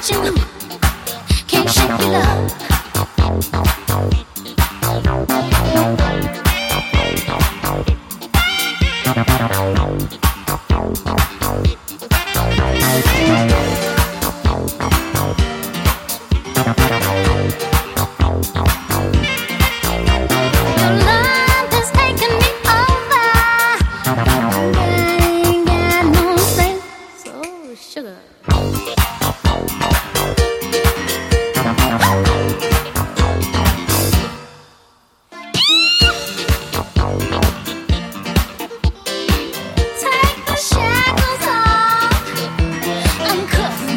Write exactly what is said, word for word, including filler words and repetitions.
you. Can't shake your love. Take the shackles off, uncuff